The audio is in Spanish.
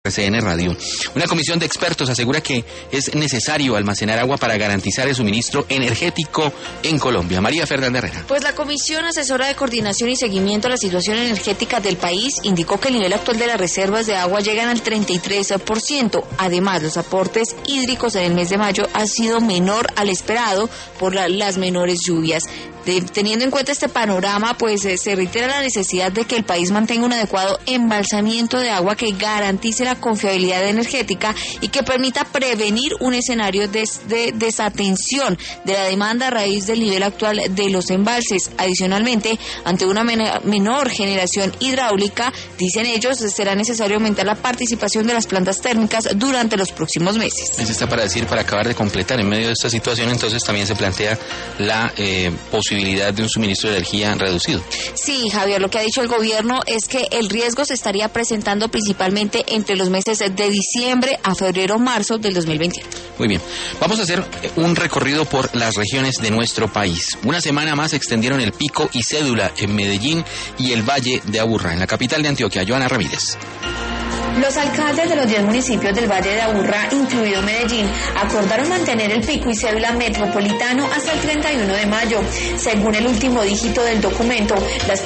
RCN Radio. Una comisión de expertos asegura que es necesario almacenar agua para garantizar el suministro energético en Colombia. María Fernanda Herrera. Pues la Comisión Asesora de Coordinación y Seguimiento a la Situación Energética del país indicó que el nivel actual de las reservas de agua llegan al 33%. Además, los aportes hídricos en el mes de mayo han sido menor al esperado por las menores lluvias. Teniendo en cuenta este panorama, pues se reitera la necesidad de que el país mantenga un adecuado embalsamiento de agua que garantice la confiabilidad energética y que permita prevenir un escenario de desatención de la demanda a raíz del nivel actual de los embalses. Adicionalmente, ante una menor generación hidráulica, dicen ellos, será necesario aumentar la participación de las plantas térmicas durante los próximos meses. Eso está para decir, para acabar de completar, en medio de esta situación, entonces también se plantea la posibilidad de un suministro de energía reducido. Sí, Javier, lo que ha dicho el gobierno es que el riesgo se estaría presentando principalmente entre los meses de diciembre a febrero-marzo del 2021. Muy bien, vamos a hacer un recorrido por las regiones de nuestro país. Una semana más extendieron el pico y cédula en Medellín y el Valle de Aburrá, en la capital de Antioquia. Joana Ramírez. Los alcaldes de los 10 municipios del Valle de Aburrá, incluido Medellín, acordaron mantener el pico y cédula metropolitano hasta el 31 de mayo. Según el último dígito del documento, las